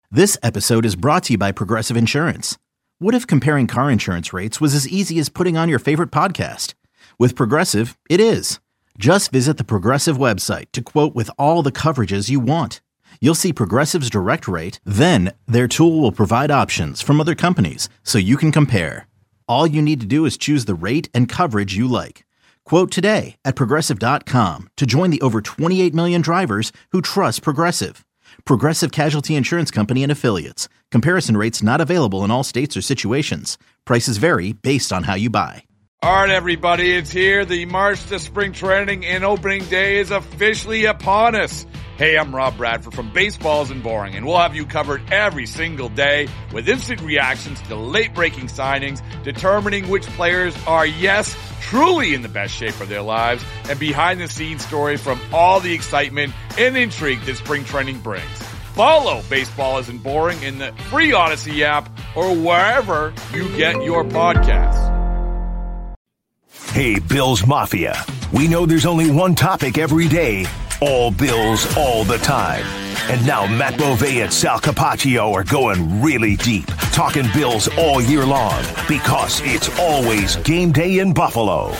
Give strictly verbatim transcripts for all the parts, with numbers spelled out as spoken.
This episode is brought to you by Progressive Insurance. What if comparing car insurance rates was as easy as putting on your favorite podcast? With Progressive, it is. Just visit the Progressive website to quote with all the coverages you want. You'll see Progressive's direct rate, then their tool will provide options from other companies so you can compare. All you need to do is choose the rate and coverage you like. Quote today at progressive dot com to join the over twenty-eight million drivers who trust Progressive. Progressive Casualty Insurance Company and Affiliates. Comparison rates not available in all states or situations. Prices vary based on how you buy. All right, everybody, it's here. The March to Spring Training and Opening Day is officially upon us. Hey, I'm Rob Bradford from Baseball Isn't Boring, and we'll have you covered every single day with instant reactions to late-breaking signings, determining which players are, yes, truly in the best shape of their lives, and behind-the-scenes story from all the excitement and intrigue that spring training brings. Follow Baseball Isn't Boring in the free Odyssey app or wherever you get your podcasts. Hey, Bills Mafia. We know there's only one topic every day. All Bills, all the time. And now Matt Bovee and Sal Capaccio are going really deep, talking Bills all year long, because it's always game day in Buffalo.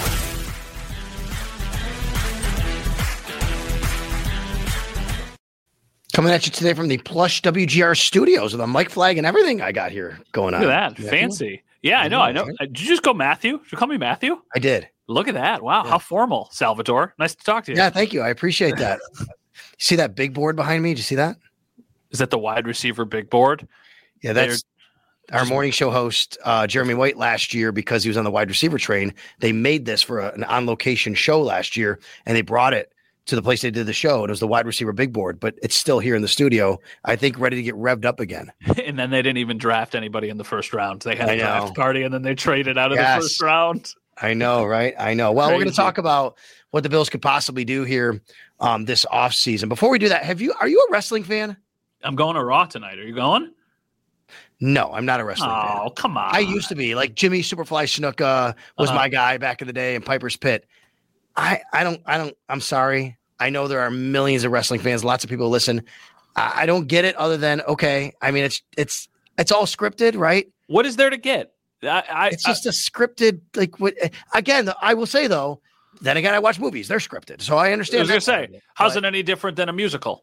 Coming at you today from the plush W G R studios with a mic flag and everything I got here going on. Look at that. Fancy. Yeah, I know. I know. Did you just go Matthew? Did you call me Matthew? I did. Look at that. Wow. Yeah. How formal, Salvatore. Nice to talk to you. Yeah, thank you. I appreciate that. You see that big board behind me? Did you see that? Is that the wide receiver big board? Yeah, that's They're... our morning show host, uh, Jeremy White, last year, because he was on the wide receiver train. They made this for a, an on-location show last year, and they brought it to the place they did the show. And it was the wide receiver big board, but it's still here in the studio, I think, ready to get revved up again. And then they didn't even draft anybody in the first round. They had I a know. draft party, and then they traded out of Yes. the first round. I know, right? I know. Well, Crazy. We're going to talk about what the Bills could possibly do here um, this offseason. Before we do that, have you are you a wrestling fan? I'm going to Raw tonight. Are you going? No, I'm not a wrestling oh, fan. Oh, come on. I used to be. Like Jimmy Superfly Snuka was Uh-huh. my guy back in the day in Piper's Pit. I, I don't, I don't, I'm sorry. I know there are millions of wrestling fans, lots of people listen. I, I don't get it other than, okay. I mean, it's, it's, it's all scripted, right? What is there to get? I, I, it's just a scripted, like what, again, I will say though, then again, I watch movies, they're scripted. So I understand. I was going to say, it, how's but, it any different than a musical?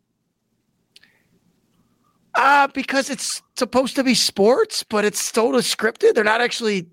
Uh, because it's supposed to be sports, but it's totally scripted. They're not actually,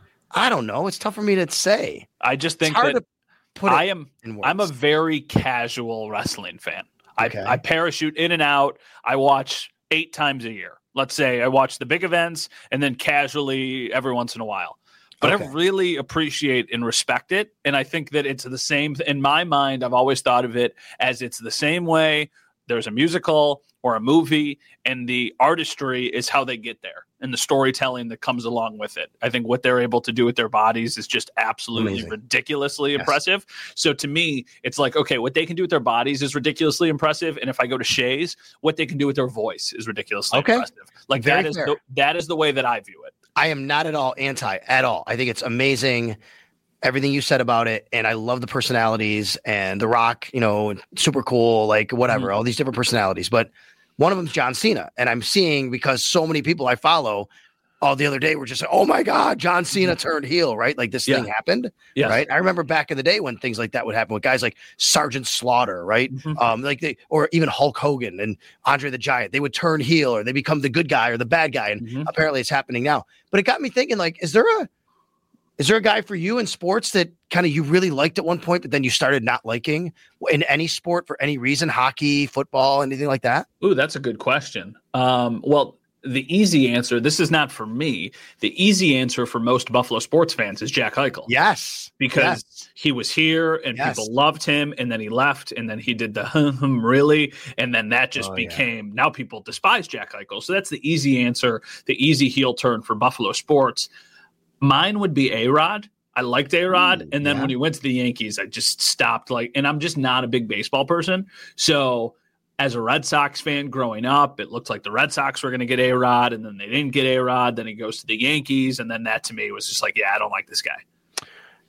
I don't know. It's tough for me to say. I just think it's hard that to put it I am, in words. I'm a very casual wrestling fan. Okay. I, I parachute in and out. I watch eight times a year. Let's say I watch the big events and then casually every once in a while. But Okay. I really appreciate and respect it. And I think that it's the same. In my mind, I've always thought of it as it's the same way there's a musical or a movie, and the artistry is how they get there and the storytelling that comes along with it. I think what they're able to do with their bodies is just absolutely Amazing. ridiculously Yes. impressive. So to me, it's like, okay, what they can do with their bodies is ridiculously impressive. And if I go to Shays, what they can do with their voice is ridiculously Okay. impressive. Like Very that is fair. the, that is the way that I view it. I am not at all anti at all. I think it's amazing. Everything you said about it. And I love the personalities and The Rock, you know, super cool, like whatever, Mhm. all these different personalities. But one of them's John Cena. And I'm seeing, because so many people I follow all the other day were just like, oh my God, John Cena turned heel, right? Like this Yeah. thing happened, Yes. right? I remember back in the day when things like that would happen with guys like Sergeant Slaughter, right? Mhm. Um, like they, or even Hulk Hogan and Andre the Giant, they would turn heel or they become the good guy or the bad guy. And Mhm. apparently it's happening now. But it got me thinking, like, is there a, is there a guy for you in sports that kind of you really liked at one point, but then you started not liking in any sport for any reason, hockey, football, anything like that? Ooh, that's a good question. Um, well, the easy answer, this is not for me. The easy answer for most Buffalo sports fans is Jack Eichel. Yes. Because yes. he was here and Yes. people loved him, and then he left, and then he did the hum, hum really, and then that just Oh, yeah. became, now people despise Jack Eichel. So that's the easy answer, the easy heel turn for Buffalo sports. Mine would be A-Rod. I liked A-Rod, Ooh, and then yeah. when he went to the Yankees, I just stopped, like, and I'm just not a big baseball person. So as a Red Sox fan growing up, it looked like the Red Sox were going to get A-Rod, and then they didn't get A-Rod. Then he goes to the Yankees, and then that to me was just like, yeah, I don't like this guy.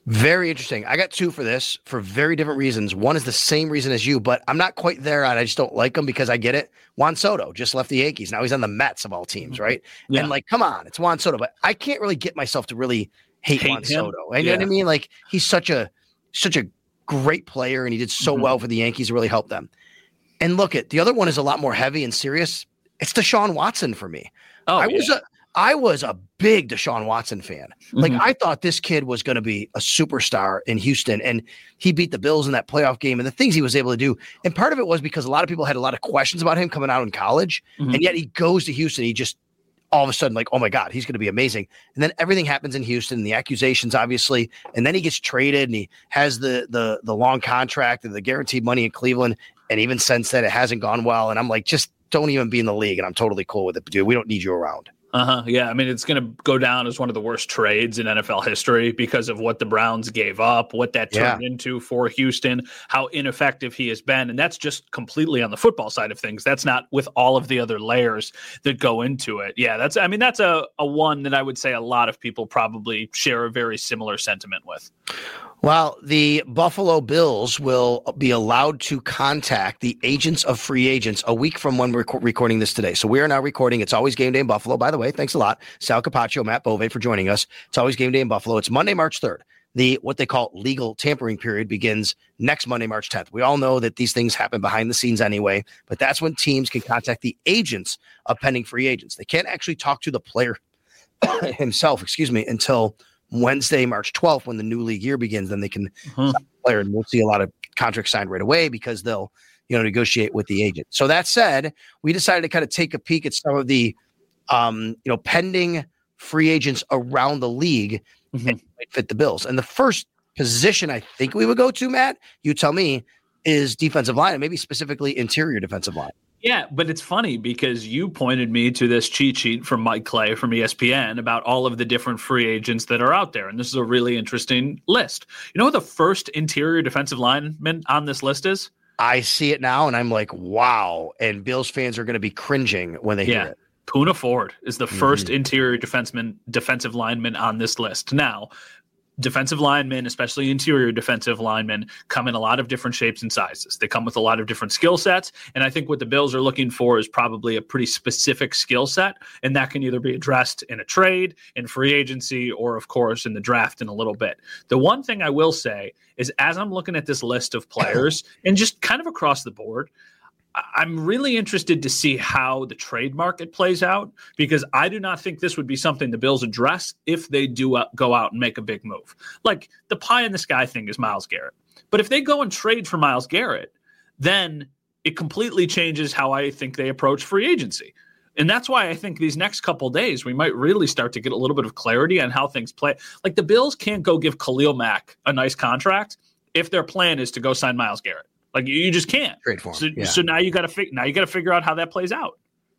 Very interesting. I got two for this for very different reasons. One is the same reason as you, but I'm not quite there on. I just don't like him because I get it. Juan Soto just left the Yankees. Now he's on the Mets of all teams, right? Yeah. And like, come on, it's Juan Soto, but I can't really get myself to really hate, hate Juan him? Soto. You yeah. know what I mean? Like he's such a such a great player, and he did so mm-hmm. well for the Yankees to really help them. And look at the other one is a lot more heavy and serious. It's Deshaun Watson for me. Oh, I yeah. was a I was a big Deshaun Watson fan. Like mm-hmm. I thought this kid was going to be a superstar in Houston, and he beat the Bills in that playoff game and the things he was able to do. And part of it was because a lot of people had a lot of questions about him coming out in college, mm-hmm. and yet he goes to Houston. He just all of a sudden like, oh my God, he's going to be amazing. And then everything happens in Houston, the accusations, obviously, and then he gets traded and he has the the the long contract and the guaranteed money in Cleveland. And even since then, it hasn't gone well. And I'm like, just don't even be in the league. And I'm totally cool with it, dude. We don't need you around. Uh-huh. Yeah, I mean, it's going to go down as one of the worst trades in N F L history because of what the Browns gave up, what that turned yeah. into for Houston, how ineffective he has been. And that's just completely on the football side of things. That's not with all of the other layers that go into it. Yeah, that's, I mean, that's a, a one that I would say a lot of people probably share a very similar sentiment with. Well, the Buffalo Bills will be allowed to contact the agents of free agents a week from when we're rec- recording this today. So we are now recording. It's always game day in Buffalo. By the way, thanks a lot, Sal Capaccio, Matt Bove for joining us. It's always game day in Buffalo. It's Monday, March third. The what they call legal tampering period begins next Monday, March tenth. We all know that these things happen behind the scenes anyway, but that's when teams can contact the agents of pending free agents. They can't actually talk to the player himself, excuse me, until Wednesday, March twelfth, when the new league year begins. Then they can uh-huh. sign the player, and we'll see a lot of contracts signed right away because they'll, you know, negotiate with the agent. So that said, we decided to kind of take a peek at some of the, um, you know, pending free agents around the league mm-hmm. that might fit the Bills. And the first position I think we would go to, Matt, you tell me, is defensive line, and maybe specifically interior defensive line. Yeah, but it's funny because you pointed me to this cheat sheet from Mike Clay from E S P N about all of the different free agents that are out there. And this is a really interesting list. You know who the first interior defensive lineman on this list is? I see it now, and I'm like, wow. And Bills fans are going to be cringing when they yeah. hear it. Poona Ford is the first mm-hmm. interior defenseman, defensive lineman on this list. Now, defensive linemen, especially interior defensive linemen, come in a lot of different shapes and sizes. They come with a lot of different skill sets. And I think what the Bills are looking for is probably a pretty specific skill set. And that can either be addressed in a trade, in free agency, or of course in the draft in a little bit. The one thing I will say is as I'm looking at this list of players and just kind of across the board, I'm really interested to see how the trade market plays out, because I do not think this would be something the Bills address if they do uh, go out and make a big move. Like the pie in the sky thing is Myles Garrett. But if they go and trade for Myles Garrett, then it completely changes how I think they approach free agency. And that's why I think these next couple days, we might really start to get a little bit of clarity on how things play. Like the Bills can't go give Khalil Mack a nice contract if their plan is to go sign Myles Garrett. Like you just can't. Great form. So, yeah. so now you got to fig- now you got to figure out how that plays out.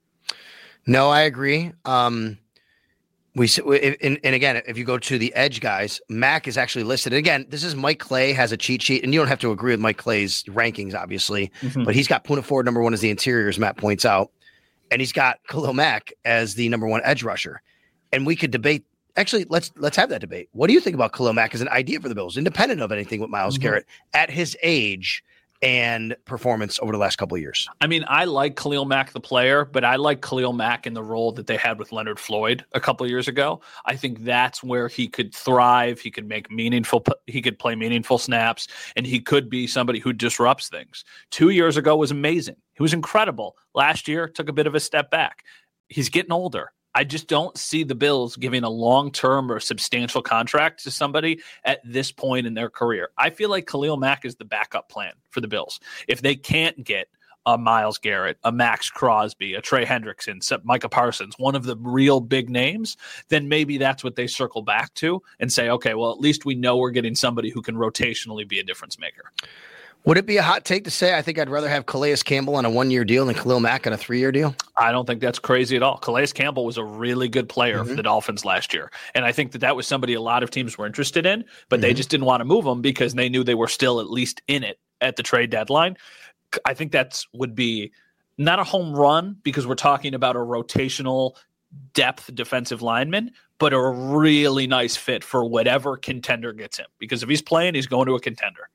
No, I agree. Um, we and, and again, if you go to the edge guys, Mack is actually listed. And again, this is Mike Clay has a cheat sheet, and you don't have to agree with Mike Clay's rankings, obviously, mm-hmm. but he's got Poona Ford number one as the interior, as Matt points out, and he's got Khalil Mack as the number one edge rusher. And we could debate. Actually, let's let's have that debate. What do you think about Khalil Mack as an idea for the Bills, independent of anything with Myles mm-hmm. Garrett at his age and performance over the last couple of years? I mean, I like Khalil Mack, the player, but I like Khalil Mack in the role that they had with Leonard Floyd a couple of years ago. I think that's where he could thrive. He could make meaningful, he could play meaningful snaps, and he could be somebody who disrupts things. Two years ago was amazing. He was incredible. Last year took a bit of a step back. He's getting older. I just don't see the Bills giving a long-term or substantial contract to somebody at this point in their career. I feel like Khalil Mack is the backup plan for the Bills. If they can't get a Myles Garrett, a Max Crosby, a Trey Hendrickson, Micah Parsons, one of the real big names, then maybe that's what they circle back to and say, okay, well, at least we know we're getting somebody who can rotationally be a difference maker. Would it be a hot take to say I think I'd rather have Calais Campbell on a one-year deal than Khalil Mack on a three-year deal? I don't think that's crazy at all. Calais Campbell was a really good player mm-hmm. for the Dolphins last year. And I think that that was somebody a lot of teams were interested in, but mm-hmm. they just didn't want to move him because they knew they were still at least in it at the trade deadline. I think that's would be not a home run because we're talking about a rotational depth defensive lineman, but a really nice fit for whatever contender gets him. Because if he's playing, he's going to a contender.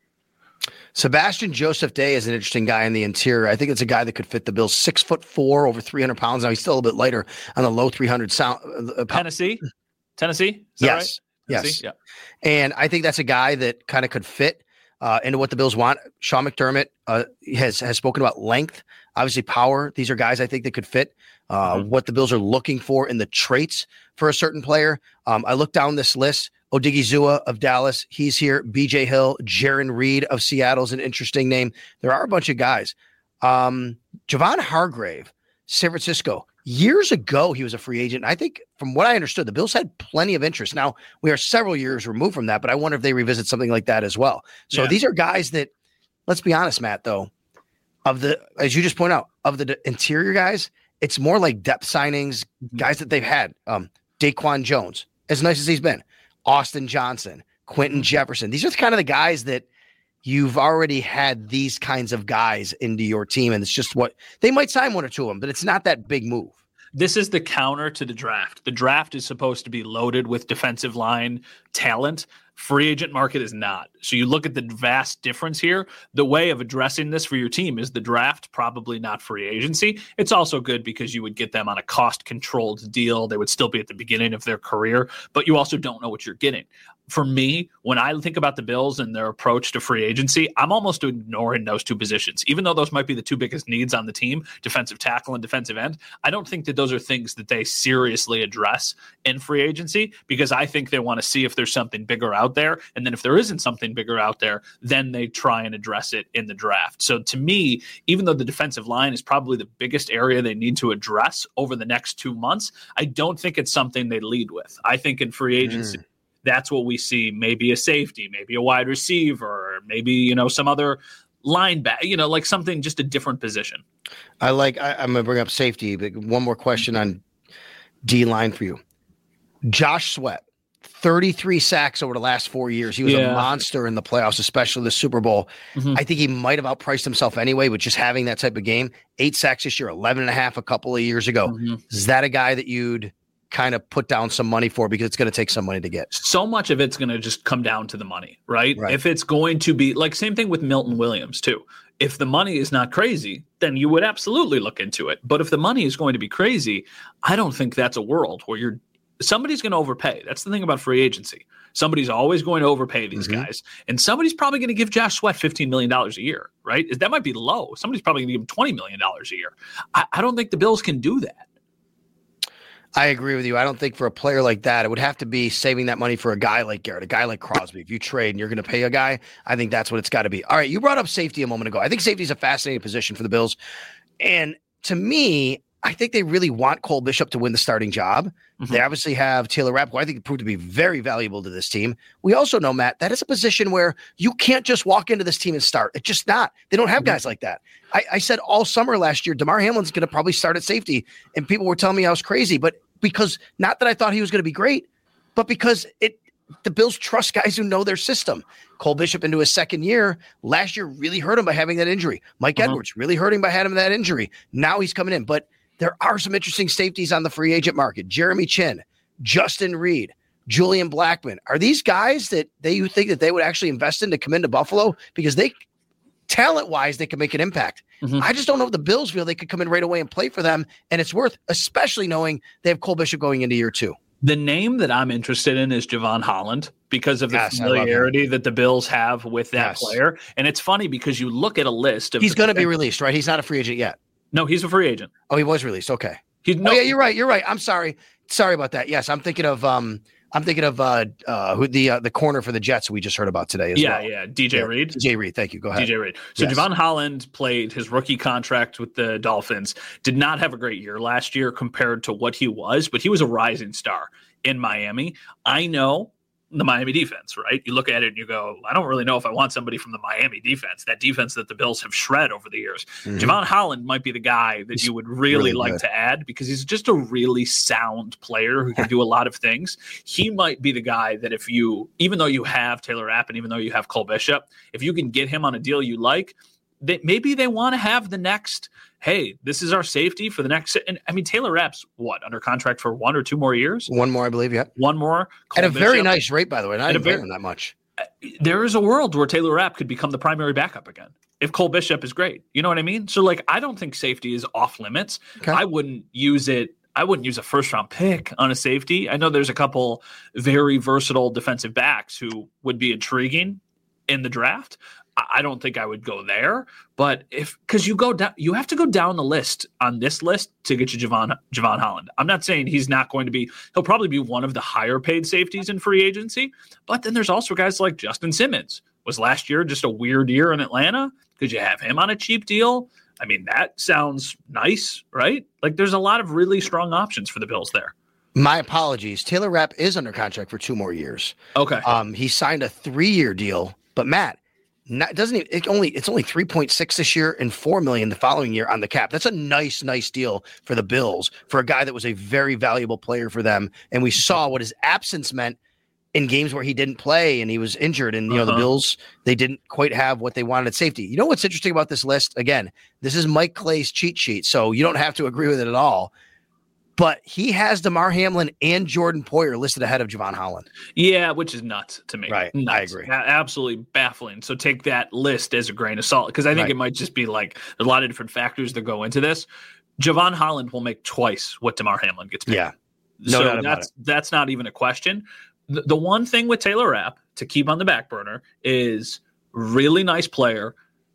Sebastian Joseph Day is an interesting guy in the interior. I think it's a guy that could fit the Bills. Six foot four, over three hundred pounds. Now he's still a little bit lighter on the low three hundred sound. Uh, Tennessee, Tennessee. Is that yes, right? yes. Tennessee? Yeah. And I think that's a guy that kind of could fit uh, into what the Bills want. Sean McDermott uh, has has spoken about length, obviously power. These are guys I think that could fit uh, mm-hmm. what the Bills are looking for in the traits for a certain player. Um, I look down this list. Odigizua of Dallas, he's here. B J Hill, Jaron Reed of Seattle is an interesting name. There are a bunch of guys. Um, Javon Hargrave, San Francisco. Years ago, he was a free agent. I think from what I understood, the Bills had plenty of interest. Now, we are several years removed from that, but I wonder if they revisit something like that as well. So yeah. These are guys that, let's be honest, Matt, though, of the, as you just point out, of the d- interior guys, it's more like depth signings, mm-hmm. guys that they've had. Um, Daquan Jones, as nice as he's been. Austin Johnson, Quentin Jefferson. These are kind of the guys that you've already had these kinds of guys into your team. And it's just what they might sign one or two of them, but it's not that big move. This is the counter to the draft. The draft is supposed to be loaded with defensive line talent. Free agent market is not. So you look at the vast difference here. The way of addressing this for your team is the draft, probably not free agency. It's also good because you would get them on a cost-controlled deal. They would still be at the beginning of their career, but you also don't know what you're getting. For me, when I think about the Bills and their approach to free agency, I'm almost ignoring those two positions. Even though those might be the two biggest needs on the team, defensive tackle and defensive end, I don't think that those are things that they seriously address in free agency because I think they want to see if there's something bigger out there. And then if there isn't something bigger out there, then they try and address it in the draft. So to me, even though the defensive line is probably the biggest area they need to address over the next two months, I don't think it's something they lead with. I think in free agency, mm. that's what we see. Maybe a safety, maybe a wide receiver, maybe, you know, some other linebacker, you know, like something, just a different position. I like, I, I'm going to bring up safety, but one more question on D line for you. Josh Sweat, thirty-three sacks over the last four years. He was yeah. a monster in the playoffs, especially the Super Bowl. Mm-hmm. I think he might have outpriced himself anyway with just having that type of game. Eight sacks this year, eleven and a half a couple of years ago. Mm-hmm. Is that a guy that you'd kind of put down some money for because it's going to take some money to get? So much of it's going to just come down to the money, right? right? If it's going to be like same thing with Milton Williams too. If the money is not crazy, then you would absolutely look into it. But if the money is going to be crazy, I don't think that's a world where you're somebody's going to overpay. That's the thing about free agency. Somebody's always going to overpay these mm-hmm. guys. And somebody's probably going to give Josh Sweat fifteen million dollars a year, right? That might be low. Somebody's probably going to give him twenty million dollars a year. I, I don't think the Bills can do that. I agree with you. I don't think for a player like that, it would have to be saving that money for a guy like Garrett, a guy like Crosby. If you trade and you're going to pay a guy, I think that's what it's got to be. All right, you brought up safety a moment ago. I think safety is a fascinating position for the Bills. And to me, I think they really want Cole Bishop to win the starting job. Mm-hmm. They obviously have Taylor Rapp, who I think proved to be very valuable to this team. We also know, Matt, that is a position where you can't just walk into this team and start. It's just not. They don't have mm-hmm. guys like that. I, I said all summer last year, DeMar Hamlin's going to probably start at safety, and people were telling me I was crazy, but because not that I thought he was going to be great, but because it the Bills trust guys who know their system. Cole Bishop into his second year last year really hurt him by having that injury. Mike uh-huh. Edwards really hurt him by having that injury. Now he's coming in, but there are some interesting safeties on the free agent market. Jeremy Chin, Justin Reed, Julian Blackman. Are these guys that they you think that they would actually invest in to come into Buffalo? Because they, talent-wise, they can make an impact. Mm-hmm. I just don't know if the Bills feel they could come in right away and play for them, and it's worth, especially knowing they have Cole Bishop going into year two. The name that I'm interested in is Javon Holland because of the yes, familiarity that the Bills have with that yes. player. And it's funny because you look at a list of he's going to be released, right? He's not a free agent yet. No, he's a free agent. Oh, he was released. Okay. He's no, oh, yeah, you're right. You're right. I'm sorry. Sorry about that. Yes, I'm thinking of um, I'm thinking of uh, uh, who the uh, the corner for the Jets we just heard about today as yeah, well. Yeah, D J yeah. Reed. D J Reed. Thank you. Go ahead. D J Reed. So yes. Javon Holland played his rookie contract with the Dolphins. Did not have a great year last year compared to what he was, but he was a rising star in Miami. I know the Miami defense, right? You look at it and you go, I don't really know if I want somebody from the Miami defense, that defense that the Bills have shred over the years. Mm-hmm. Javon Holland might be the guy that he's you would really, really like good. to add because he's just a really sound player who can do a lot of things. He might be the guy that if you, even though you have Taylor Rapp and even though you have Cole Bishop, if you can get him on a deal you like, they, maybe they want to have the next, hey, this is our safety for the next. And I mean, Taylor Rapp's what, under contract for one or two more years? One more, I believe. Yeah. One more. At a Bishop. very nice rate, by the way. Not At even a very, paying that much. There is a world where Taylor Rapp could become the primary backup again if Cole Bishop is great. You know what I mean? So, like, I don't think safety is off limits. Okay. I wouldn't use it. I wouldn't use a first round pick on a safety. I know there's a couple very versatile defensive backs who would be intriguing in the draft. I don't think I would go there, but if, cause you go down, you have to go down the list on this list to get you Javon, Javon Holland. I'm not saying he's not going to be, he'll probably be one of the higher paid safeties in free agency, but then there's also guys like Justin Simmons. Was last year just a weird year in Atlanta? Could you have him on a cheap deal? I mean, that sounds nice, right? Like there's a lot of really strong options for the Bills there. My apologies. Taylor Rapp is under contract for two more years. Okay. Um, he signed a three-year deal, but Matt, not, doesn't even, it only it's only three point six this year and four million the following year on the cap. That's a nice, nice deal for the Bills for a guy that was a very valuable player for them. And we saw what his absence meant in games where he didn't play and he was injured. And, you know, uh-huh. the Bills, they didn't quite have what they wanted at safety. You know what's interesting about this list? Again, this is Mike Clay's cheat sheet, so you don't have to agree with it at all. But he has Damar Hamlin and Jordan Poyer listed ahead of Javon Holland. Yeah, which is nuts to me. Right, nuts. I agree. A- absolutely baffling. So take that list as a grain of salt, because I think right. it might just be like a lot of different factors that go into this. Javon Holland will make twice what Damar Hamlin gets paid. Yeah, no so doubt about that's it. that's not even a question. The, the one thing with Taylor Rapp to keep on the back burner is really nice player,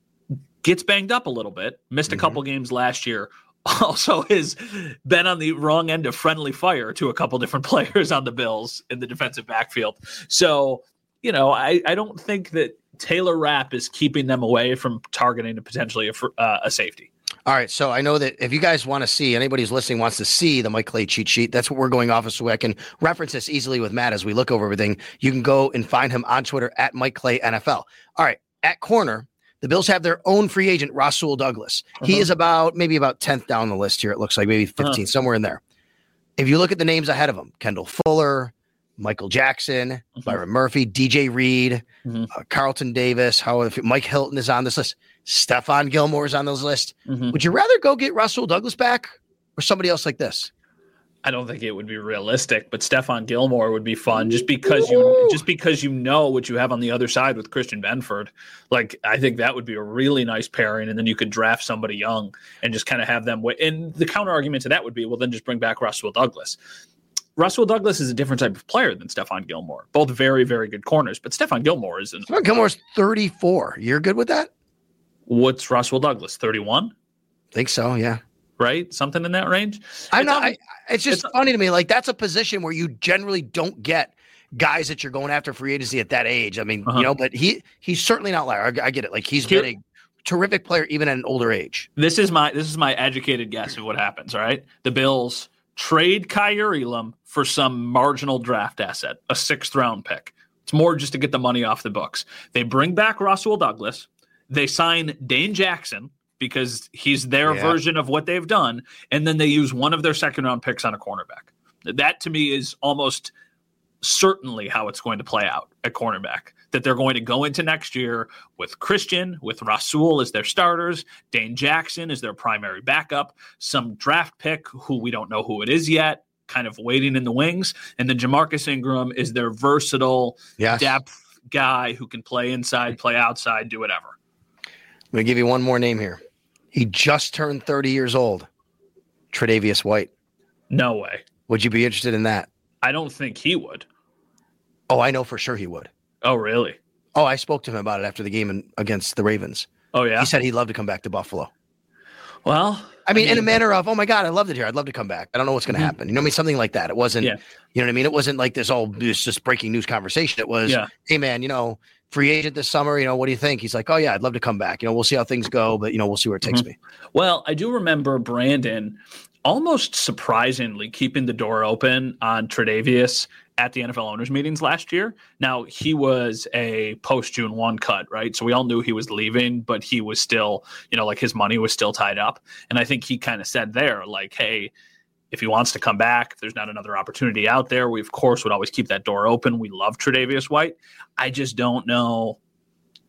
gets banged up a little bit, missed mm-hmm. a couple games last year. Also has been on the wrong end of friendly fire to a couple different players on the Bills in the defensive backfield. So, you know, I, I don't think that Taylor Rapp is keeping them away from targeting a potentially a, uh, a safety. All right. So I know that if you guys want to see, anybody who's listening wants to see the Mike Clay cheat sheet, that's what we're going off of, so I can reference this easily with Matt as we look over everything. You can go and find him on Twitter at Mike Clay N F L. All right. At corner, the Bills have their own free agent, Rasul Douglas. Uh-huh. He is about maybe about tenth down the list here. It looks like maybe fifteenth, uh-huh. somewhere in there. If you look at the names ahead of him, Kendall Fuller, Michael Jackson, uh-huh. Byron Murphy, D J Reed, uh-huh. uh, Carlton Davis, how if Mike Hilton is on this list, Stephon Gilmore is on this list. Uh-huh. Would you rather go get Rasul Douglas back or somebody else like this? I don't think it would be realistic, but Stephon Gilmore would be fun just because you Ooh. just because you know what you have on the other side with Christian Benford. Like, I think that would be a really nice pairing, and then you could draft somebody young and just kind of have them wait. And the counter argument to that would be, well, then just bring back Rasul Douglas. Rasul Douglas is a different type of player than Stephon Gilmore. Both very, very good corners, but Stephon Gilmore is an Stephon Gilmore's thirty-four. You're good with that? What's Rasul Douglas? thirty-one? Think so, yeah. Right? Something in that range? I'm it's not. I, it's just it's funny to me. Like, that's a position where you generally don't get guys that you're going after free agency at that age. I mean, uh-huh. you know, but he he's certainly not outlier. I, I get it. Like, he's Here, been a terrific player even at an older age. This is my this is my educated guess of what happens. All right, the Bills trade Kaiir Elam for some marginal draft asset, a sixth round pick. It's more just to get the money off the books. They bring back Rasul Douglas. They sign Dane Jackson, because he's their yeah. version of what they've done, and then they use one of their second-round picks on a cornerback. That, to me, is almost certainly how it's going to play out at cornerback, that they're going to go into next year with Christian, with Rasul as their starters, Dane Jackson as their primary backup, some draft pick who we don't know who it is yet, kind of waiting in the wings, and then Jamarcus Ingram is their versatile yes. depth guy who can play inside, play outside, do whatever. I'm going to give you one more name here. He just turned thirty years old. Tre'Davious White. No way. Would you be interested in that? I don't think he would. Oh, I know for sure he would. Oh, really? Oh, I spoke to him about it after the game in, against the Ravens. Oh, yeah? He said he'd love to come back to Buffalo. Well, I mean, I mean in a manner of, oh, my God, I loved it here. I'd love to come back. I don't know what's going to mm-hmm. happen. You know what I mean? Something like that. It wasn't, yeah. you know what I mean? It wasn't like this all this just breaking news conversation. It was, yeah. hey, man, you know, free agent this summer, you know, what do you think? He's like, oh, yeah, I'd love to come back. You know, we'll see how things go, but, you know, we'll see where it takes mm-hmm. me. Well, I do remember Brandon almost surprisingly keeping the door open on Tre'Davious at the N F L owners meetings last year. Now, he was a post-June first cut, right? So we all knew he was leaving, but he was still, you know, like his money was still tied up. And I think he kind of said there, like, hey, if he wants to come back, if there's not another opportunity out there, we, of course, would always keep that door open. We love Tre'Davious White. I just don't know.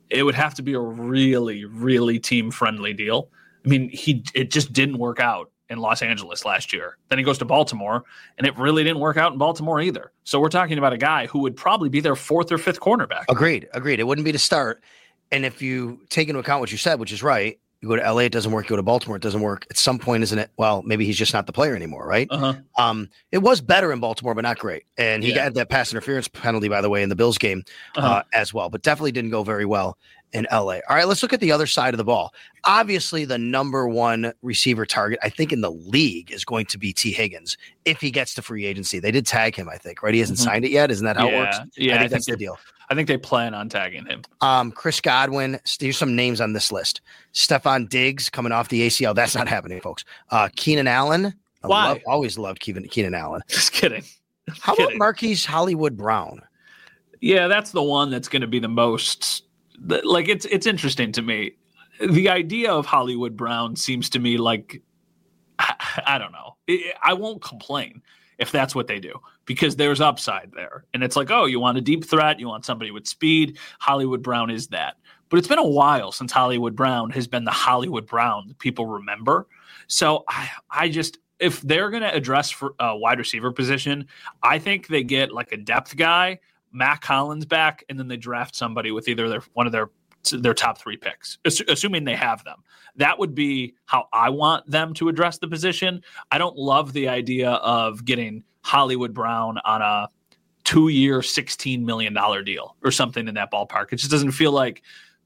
it would have to be a really, really team-friendly deal. I mean, he it just didn't work out in Los Angeles last year. Then he goes to Baltimore, and it really didn't work out in Baltimore either. So we're talking about a guy who would probably be their fourth or fifth cornerback. Agreed, agreed. It wouldn't be to start. And if you take into account what you said, which is right, you go to L A, it doesn't work. You go to Baltimore, it doesn't work. At some point, isn't it? Well, maybe he's just not the player anymore, right? Uh-huh. Um, it was better in Baltimore, but not great. And he Yeah. got that pass interference penalty, by the way, in the Bills game uh, Uh-huh. as well, but definitely didn't go very well in L A. All right, let's look at the other side of the ball. Obviously, the number one receiver target, I think, in the league is going to be T. Higgins if he gets to free agency. They did tag him, I think, right? He hasn't Mhm. signed it yet. Isn't that how it Yeah. works? Yeah, I I think think that's the they- deal. I think they plan on tagging him. Um, Chris Godwin. Here's some names on this list. Stephon Diggs coming off the A C L. That's not happening, folks. Uh, Keenan Allen. I Why? love, always loved Keenan, Keenan Allen. Just kidding. How about Kidding. Marquise Hollywood Brown? Yeah, that's the one that's going to be the most the- like it's it's interesting to me. The idea of Hollywood Brown seems to me like I, I don't know. I I won't complain if that's what they do because there's upside there. And it's like, oh, you want a deep threat, you want somebody with speed. Hollywood Brown is that. But it's been a while since Hollywood Brown has been the Hollywood Brown that people remember. So I I just if they're going to address for a wide receiver position, I think they get like a depth guy, Mac Hollins back, and then they draft somebody with either their one of their their top three picks, assuming they have them. That would be how I want them to address the position. I don't love the idea of getting Hollywood Brown on a two-year, sixteen million dollars deal or something in that ballpark. It just doesn't feel like,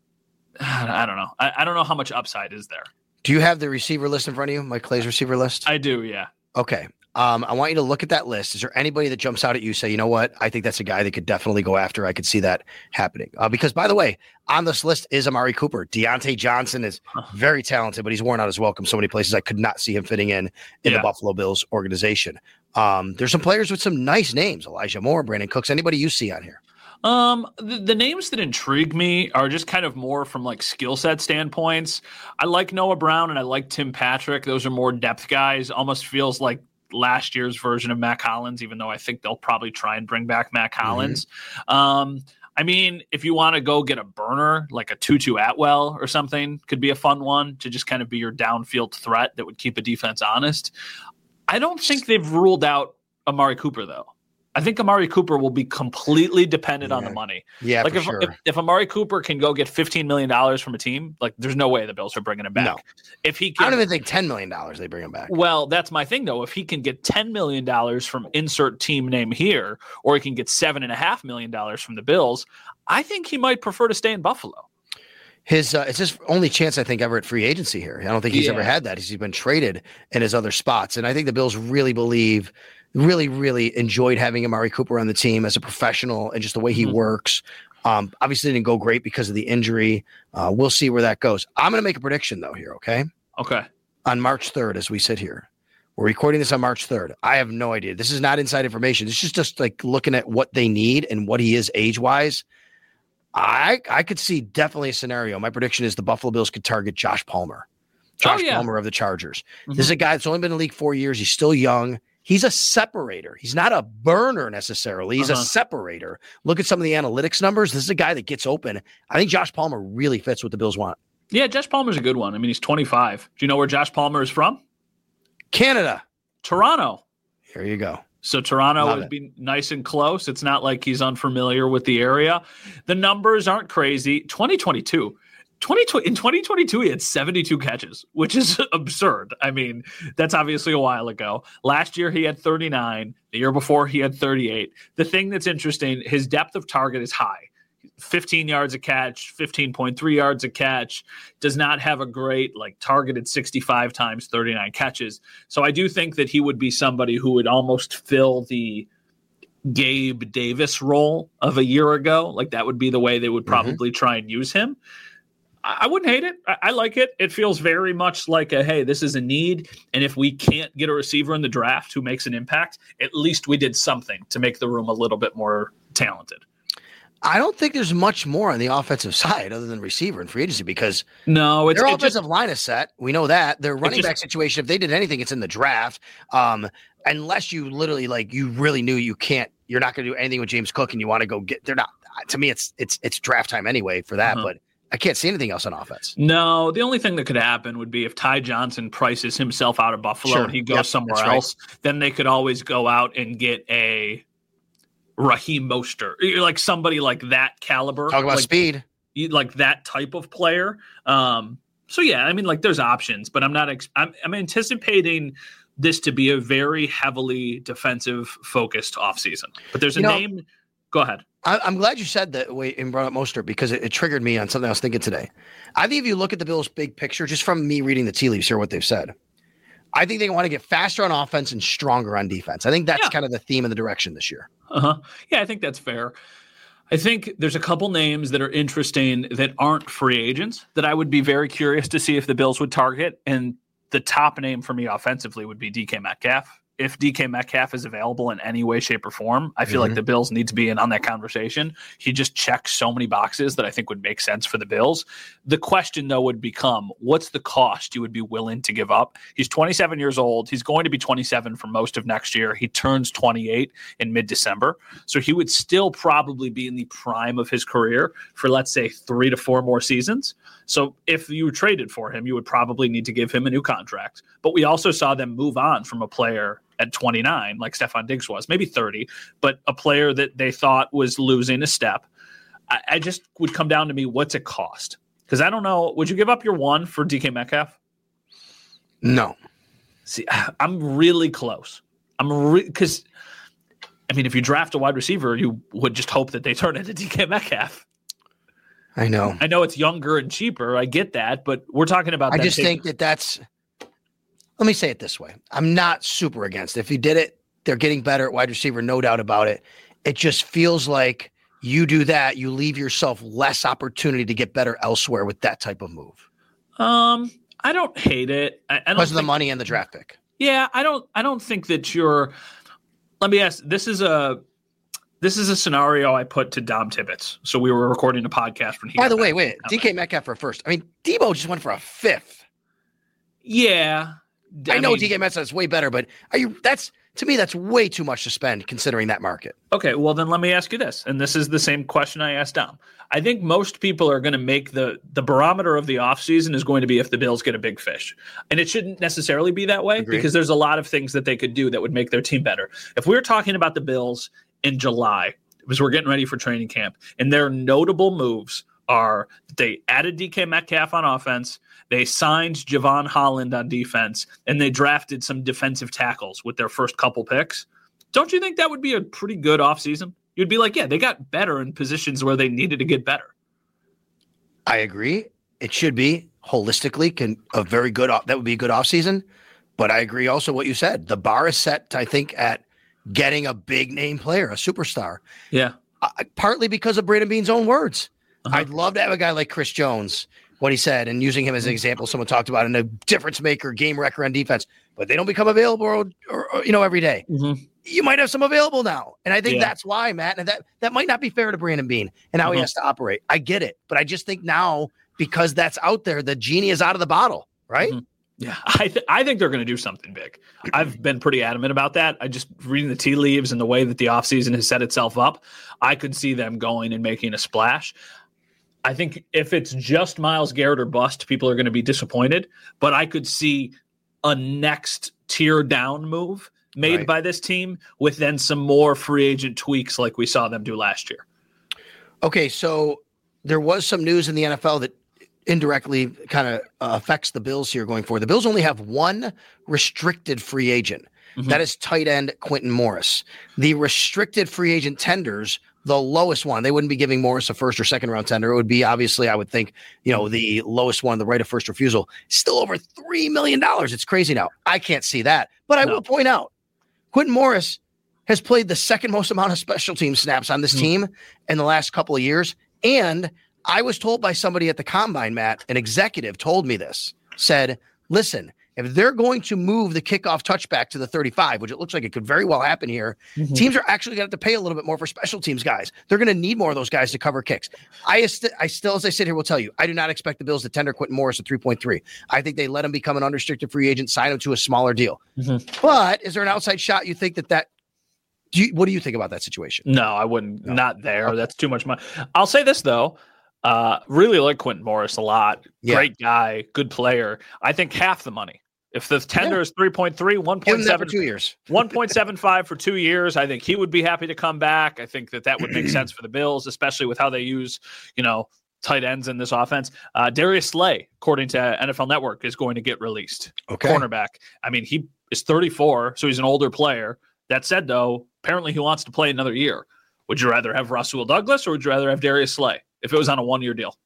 I don't know. I, I don't know how much upside is there. Do you have the receiver list in front of you? Mike Clay's receiver list? I do, yeah. Okay. Um, I want you to look at that list. Is there anybody that jumps out at you? Say, you know what? I think that's a guy that could definitely go after. I could see that happening. Uh, because, by the way, on this list is Amari Cooper. Deontay Johnson is very talented, but he's worn out his welcome so many places. I could not see him fitting in in Yeah. the Buffalo Bills organization. Um, there's some players with some nice names. Elijah Moore, Brandon Cooks. Anybody you see on here? Um, the, the names that intrigue me are just kind of more from like skill set standpoints. I like Noah Brown and I like Tim Patrick. Those are more depth guys. Almost feels like last year's version of Mac Hollins, even though I think they'll probably try and bring back Mac Hollins. Mm-hmm. Um, I mean, if you want to go get a burner, like a Tutu Atwell or something, could be a fun one to just kind of be your downfield threat that would keep a defense honest. I don't think they've ruled out Amari Cooper, though. I think Amari Cooper will be completely dependent yeah. on the money. Yeah, like for if, sure. if if Amari Cooper can go get fifteen million dollars from a team, like there's no way the Bills are bringing him back. No. If he I can, don't even think ten million dollars they bring him back. well, that's my thing though. If he can get ten million dollars from insert team name here, or he can get seven and a half million dollars from the Bills, I think he might prefer to stay in Buffalo. His uh, it's his only chance, I think, ever at free agency here. I don't think he's Yeah. ever had that. He's been traded in his other spots. And I think the Bills really believe, really, really enjoyed having Amari Cooper on the team as a professional and just the way he Mhm. works. Um, obviously didn't go great because of the injury. Uh, we'll see where that goes. I'm going to make a prediction, though, here, okay? Okay. On March third, as we sit here. We're recording this on March third. I have no idea. This is not inside information. This is just like looking at what they need and what he is age-wise. I I could see definitely a scenario. My prediction is the Buffalo Bills could target Josh Palmer. Josh Oh, yeah. Palmer of the Chargers. Mhm. This is a guy that's only been in the league four years. He's still young. He's a separator. He's not a burner necessarily. He's Uh-huh. a separator. Look at some of the analytics numbers. This is a guy that gets open. I think Josh Palmer really fits what the Bills want. Yeah, Josh Palmer's a good one. I mean, he's twenty-five. Do you know where Josh Palmer is from? Canada. Toronto. Here you go. So Toronto Love would it. be nice and close. It's not like he's unfamiliar with the area. The numbers aren't crazy. twenty twenty-two. twenty twenty in twenty twenty-two, he had seventy-two catches, which is absurd. I mean, that's obviously a while ago. Last year, he had thirty-nine. The year before, he had thirty-eight. The thing that's interesting, his depth of target is high. fifteen yards a catch, fifteen point three yards a catch, does not have a great like targeted sixty-five times thirty-nine catches. So I do think that he would be somebody who would almost fill the Gabe Davis role of a year ago. Like that would be the way they would probably mm-hmm. try and use him. I, I wouldn't hate it. I, I like it. It feels very much like a, hey, this is a need. And if we can't get a receiver in the draft who makes an impact, at least we did something to make the room a little bit more talented. I don't think there's much more on the offensive side other than receiver and free agency because no, it's their it offensive just, line is set. We know that. Their running just, back situation, if they did anything, it's in the draft. Um, unless you literally like you really knew you can't, you're not going to do anything with James Cook and you want to go get. They're not. To me, it's it's it's draft time anyway for that. Uh-huh. But I can't see anything else on offense. No, the only thing that could happen would be if Ty Johnson prices himself out of Buffalo Sure. and he goes Yep, somewhere that's right. else, then they could always go out and get a Raheem Mostert, like somebody like that caliber. Talk about like, speed. like that type of player. Um, so yeah, I mean, like there's options, but I'm not. Ex- I'm, I'm anticipating this to be a very heavily defensive focused offseason. But there's a You know, name. Go ahead. I, I'm glad you said that way and brought up Mostert because it, it triggered me on something I was thinking today. I think if you look at the Bills' big picture, just from me reading the tea leaves here, what they've said, I think they want to get faster on offense and stronger on defense. I think that's Yeah. kind of the theme and the direction this year. Uh-huh. Yeah, I think that's fair. I think there's a couple names that are interesting that aren't free agents that I would be very curious to see if the Bills would target. And the top name for me offensively would be D K Metcalf. If D K Metcalf is available in any way, shape, or form, I feel Mhm. like the Bills need to be in on that conversation. He just checks so many boxes that I think would make sense for the Bills. The question, though, would become, what's the cost you would be willing to give up? He's twenty-seven years old. He's going to be twenty-seven for most of next year. He turns twenty-eight in mid-December. So he would still probably be in the prime of his career for, let's say, three to four more seasons. So if you traded for him, you would probably need to give him a new contract. But we also saw them move on from a player at twenty-nine, like Stephon Diggs was, maybe thirty, but a player that they thought was losing a step. I, I just would come down to me, what's it cost? Because I don't know. Would you give up your one for D K Metcalf? No. See, I'm really close. I'm because, re- I mean, if you draft a wide receiver, you would just hope that they turn into D K Metcalf. I know. I know it's younger and cheaper. I get that, but we're talking about. I that just taking- think that that's – let me say it this way. I'm not super against it. If you did it, they're getting better at wide receiver, no doubt about it. It just feels like you do that, you leave yourself less opportunity to get better elsewhere with that type of move. Um, I don't hate it. I, I don't Because of the think- money and the draft pick. Yeah, I don't. I don't think that you're. Let me ask. This is a. This is a scenario I put to Dom Tibbetts. So we were recording a podcast when he. By got the back way, from wait, the D K Metcalf for a first. I mean, Debo just went for a fifth. Yeah, I, know mean, D K Metcalf is way better, but are you? That's to me, that's way too much to spend considering that market. Okay, well then let me ask you this, and this is the same question I asked Dom. I think most people are going to make the the barometer of the offseason is going to be if the Bills get a big fish. And it shouldn't necessarily be that way Agreed. because there's a lot of things that they could do that would make their team better. If we were talking about the Bills in July, because we're getting ready for training camp, and their notable moves are they added D K Metcalf on offense, they signed Javon Holland on defense, and they drafted some defensive tackles with their first couple picks. Don't you think that would be a pretty good offseason? You'd be like, yeah, they got better in positions where they needed to get better. I agree. It should be holistically can a very good off, that would be a good offseason. But I agree also what you said. The bar is set, I think, at getting a big name player, a superstar. Yeah. Uh, partly because of Brandon Beane's own words. Uh-huh. I'd love to have a guy like Chris Jones, what he said, and using him as an example, someone talked about, and a difference maker, game wrecker on defense, but they don't become available or, or, or, you know, every day. Mm-hmm. You might have some available now. And I think Yeah. that's why, Matt, and that, that might not be fair to Brandon Beane and how Uh-huh. he has to operate. I get it. But I just think now, because that's out there, the genie is out of the bottle, right? Mhm. Yeah, I, th- I think they're going to do something big. I've been pretty adamant about that. I just reading the tea leaves and the way that the offseason has set itself up, I could see them going and making a splash. I think if it's just Myles Garrett or bust, people are going to be disappointed. But I could see a next tier down move made Right. by this team with then some more free agent tweaks like we saw them do last year. Okay, so there was some news in the N F L that indirectly kind of uh, affects the Bills here going forward. The Bills only have one restricted free agent. Mhm. That is tight end Quentin Morris. The restricted free agent tenders, the lowest one, they wouldn't be giving Morris a first or second round tender. It would be obviously, I would think, you know, the lowest one, the right of first refusal, still over three million dollars. It's crazy now. I can't see that. But I No. will point out, Quentin Morris has played the second most amount of special team snaps on this Mhm. team in the last couple of years. And I was told by somebody at the combine, Matt, an executive told me this, said, listen, if they're going to move the kickoff touchback to the thirty-five, which it looks like it could very well happen here, Mhm. teams are actually going to have to pay a little bit more for special teams guys. They're going to need more of those guys to cover kicks. I, st- I still, as I sit here, will tell you, I do not expect the Bills to tender Quentin Morris at three point three. I think they let him become an unrestricted free agent, sign him to a smaller deal. Mhm. But is there an outside shot you think that that, do you, what do you think about that situation? No, I wouldn't. No. Not there. Okay. That's too much money. I'll say this though. Uh, really like Quentin Morris a lot. Yeah. Great guy, good player. I think half the money. If the tender yeah. is three point three, one point seven for two years, one point seven five for two years, I think he would be happy to come back. I think that that would make sense for the Bills, especially with how they use, you know, tight ends in this offense. Uh, Darius Slay, according to N F L Network, is going to get released. Okay. Cornerback. I mean, he is thirty-four, so he's an older player. That said, though, apparently he wants to play another year. Would you rather have Rasul Douglas or would you rather have Darius Slay if it was on a one-year deal?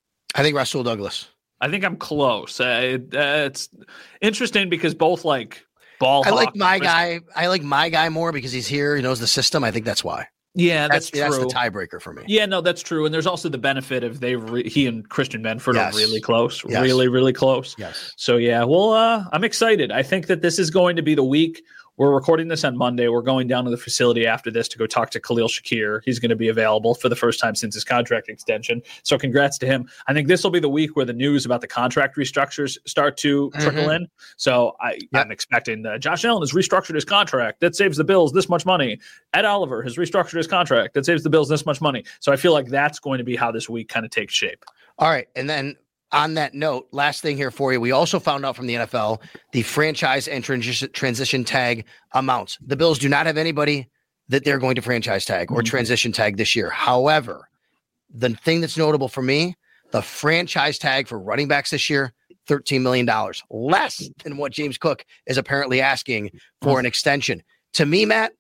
I think Rasul Douglas. I think I'm close. Uh, it, uh, it's interesting because both like ball. I like my guy. I like my guy more because he's here. He knows the system. I think that's why. Yeah, that's, that's true. That's the tiebreaker for me. Yeah, no, that's true. And there's also the benefit of they re- he and Christian Benford yes. are really close, yes. really, really close. Yes. So yeah, well, uh, I'm excited. I think that this is going to be the week. We're recording this on Monday. We're going down to the facility after this to go talk to Khalil Shakir. He's going to be available for the first time since his contract extension. So congrats to him. I think this will be the week where the news about the contract restructures start to trickle mm-hmm. in. So I, yep. I'm expecting that Josh Allen has restructured his contract. That saves the Bills this much money. Ed Oliver has restructured his contract. That saves the Bills this much money. So I feel like that's going to be how this week kind of takes shape. All right. And then on that note, last thing here for you. We also found out from the N F L the franchise and transition, transition tag amounts. The Bills do not have anybody that they're going to franchise tag or mm-hmm. transition tag this year. However, the thing that's notable for me, the franchise tag for running backs this year, thirteen million dollars, less than what James Cook is apparently asking for mm-hmm. an extension. To me, Matt,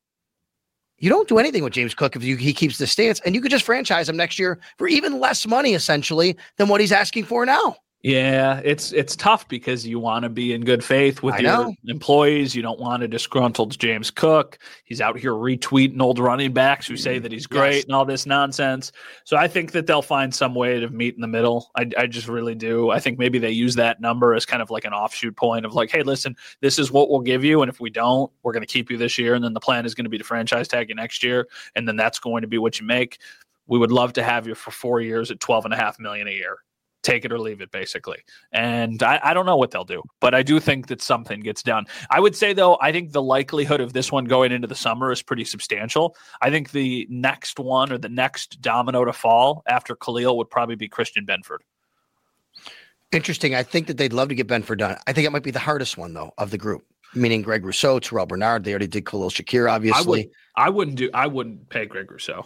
you don't do anything with James Cook if you, he keeps the stance, and you could just franchise him next year for even less money, essentially, than what he's asking for now. Yeah, it's it's tough because you want to be in good faith with I your know. employees. You don't want a disgruntled James Cook. He's out here retweeting old running backs who say that he's great yes. and all this nonsense. So I think that they'll find some way to meet in the middle. I, I just really do. I think maybe they use that number as kind of like an offshoot point of like, hey, listen, this is what we'll give you. And if we don't, we're going to keep you this year. And then the plan is going to be to franchise tag you next year. And then that's going to be what you make. We would love to have you for four years at twelve and a half million a year. Take it or leave it, basically. And I, I don't know what they'll do, but I do think that something gets done. I would say, though, I think the likelihood of this one going into the summer is pretty substantial. I think the next one or the next domino to fall after Khalil would probably be Christian Benford. Interesting. I think that they'd love to get Benford done. I think it might be the hardest one, though, of the group, meaning Greg Rousseau, Terrell Bernard. They already did Khalil Shakir, obviously. I, would, I wouldn't do. I wouldn't pay Greg Rousseau.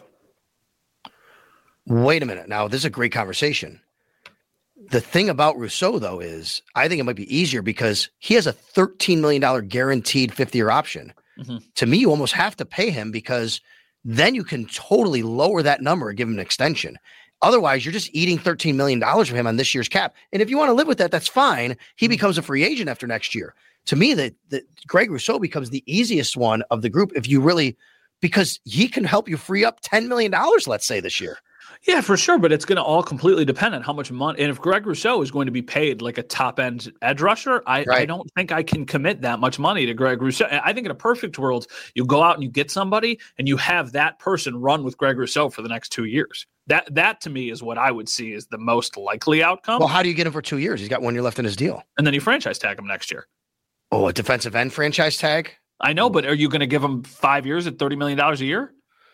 Wait a minute. Now, this is a great conversation. The thing about Rousseau, though, is I think it might be easier because he has a thirteen million dollars guaranteed fifth-year option. Mm-hmm. To me, you almost have to pay him because then you can totally lower that number and give him an extension. Otherwise, you're just eating thirteen million dollars from him on this year's cap. And if you want to live with that, that's fine. He mm-hmm. becomes a free agent after next year. To me, that Greg Rousseau becomes the easiest one of the group if you really – because he can help you free up ten million dollars, let's say, this year. Yeah, for sure. But it's going to all completely depend on how much money. And if Greg Rousseau is going to be paid like a top end edge rusher, I, right. I don't think I can commit that much money to Greg Rousseau. I think in a perfect world, you go out and you get somebody and you have that person run with Greg Rousseau for the next two years. That, that to me is what I would see is the most likely outcome. Well, how do you get him for two years? He's got one year left in his deal. And then you franchise tag him next year. Oh, a defensive end franchise tag? I know, but are you going to give him five years at thirty million dollars a year?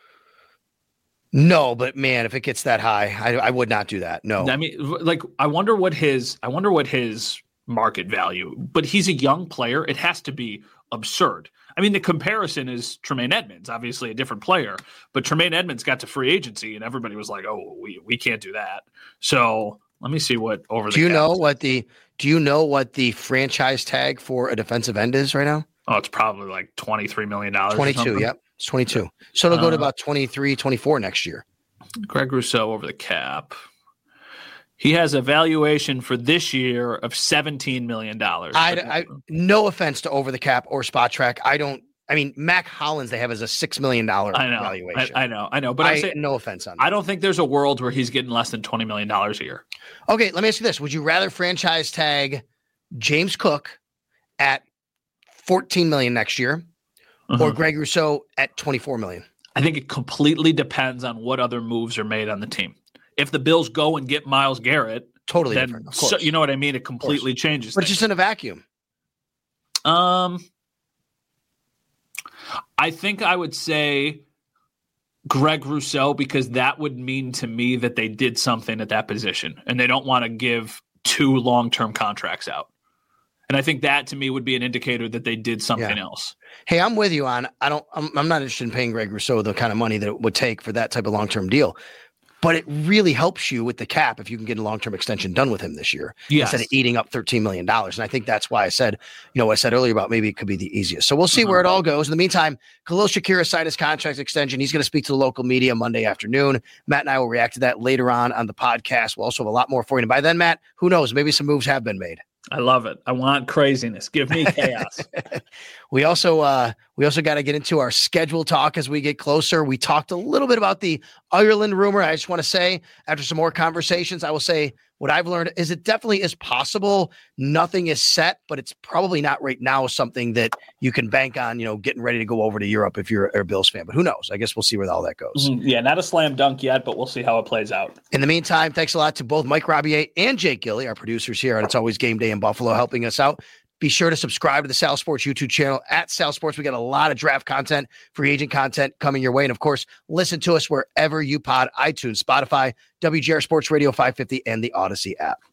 No, but man, if it gets that high, I, I would not do that. No, I mean, like, I wonder what his, I wonder what his market value, but he's a young player. It has to be absurd. I mean, the comparison is Tremaine Edmonds, obviously a different player, but Tremaine Edmonds got to free agency and everybody was like, oh, we, we can't do that. So let me see what over the Do you cap know is. what the, do you know what the franchise tag for a defensive end is right now? Oh, it's probably like twenty-three million dollars. twenty-two. Yep. It's twenty-two. So it'll go to about twenty-three, twenty-four next year. Greg Rousseau over the cap. He has a valuation for this year of seventeen million dollars. I, I, no offense to over the cap or spot track. I don't, I mean, Mac Hollins, they have as a six million dollars I know, valuation. I, I know, I know. But I, I'm saying, no offense on that. I don't think there's a world where he's getting less than twenty million dollars a year. Okay, let me ask you this. Would you rather franchise tag James Cook at fourteen million dollars next year uh-huh. or Greg Rousseau at twenty-four million dollars? I think it completely depends on what other moves are made on the team. If the Bills go and get Myles Garrett, totally then, different. Of course. So, you know what I mean? It completely changes. But it's just in a vacuum. Um, I think I would say Greg Rousseau, because that would mean to me that they did something at that position and they don't want to give two long-term contracts out. And I think that to me would be an indicator that they did something Yeah. else. Hey, I'm with you on, I don't, I'm, I'm not interested in paying Greg Rousseau the kind of money that it would take for that type of long-term deal. But it really helps you with the cap if you can get a long-term extension done with him this year Yes. instead of eating up thirteen million dollars. And I think that's why I said, you know, what I said earlier about maybe it could be the easiest. So we'll see Uh-huh. where it all goes. In the meantime, Khalil Shakir signed his contract extension. He's going to speak to the local media Monday afternoon. Matt and I will react to that later on on the podcast. We'll also have a lot more for you. And by then, Matt, who knows? Maybe some moves have been made. I love it. I want craziness. Give me chaos. We also uh, we also got to get into our schedule talk as we get closer. We talked a little bit about the Ireland rumor. I just want to say, after some more conversations, I will say what I've learned is it definitely is possible. Nothing is set, but it's probably not right now something that you can bank on, you know, getting ready to go over to Europe if you're a Bills fan. But who knows? I guess we'll see where all that goes. Mhm. Yeah, not a slam dunk yet, but we'll see how it plays out. In the meantime, thanks a lot to both Mike Robier and Jake Gilly, our producers here, and It's Always Game Day in Buffalo, helping us out. Be sure to subscribe to the Sal Sports YouTube channel at Sal Sports. We got a lot of draft content, free agent content coming your way. And of course, listen to us wherever you pod, iTunes, Spotify, W G R Sports Radio five fifty, and the Odyssey app.